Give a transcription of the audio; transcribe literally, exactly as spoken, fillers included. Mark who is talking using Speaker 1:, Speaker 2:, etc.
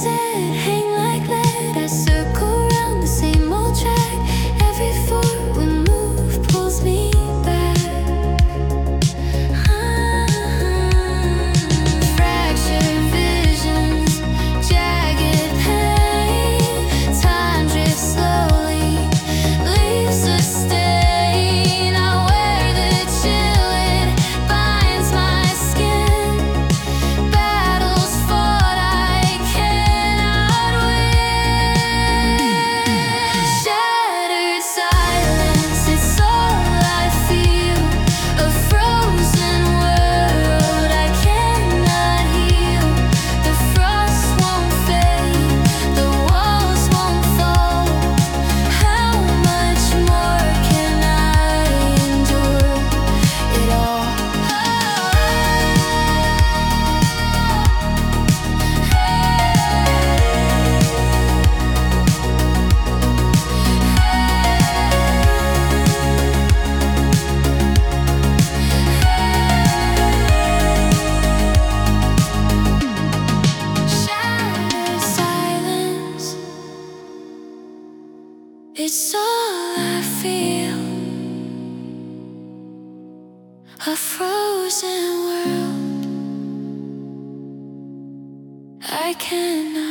Speaker 1: sit, hang like lead. I circle around the same old track. Every forward move pulls me back. Ah. Fractured visions, jagged pain. Time drifts slowly, leaves a stain. I wear the chill, it binds my skin. Battles fought I cannot win. Shattered silence, it's all I feel. A frozen world I cannot heal. The frost won't fade, the walls won't fall. How much more can I endure it all? Shattered silence, it's all I feel. A frozen world I cannot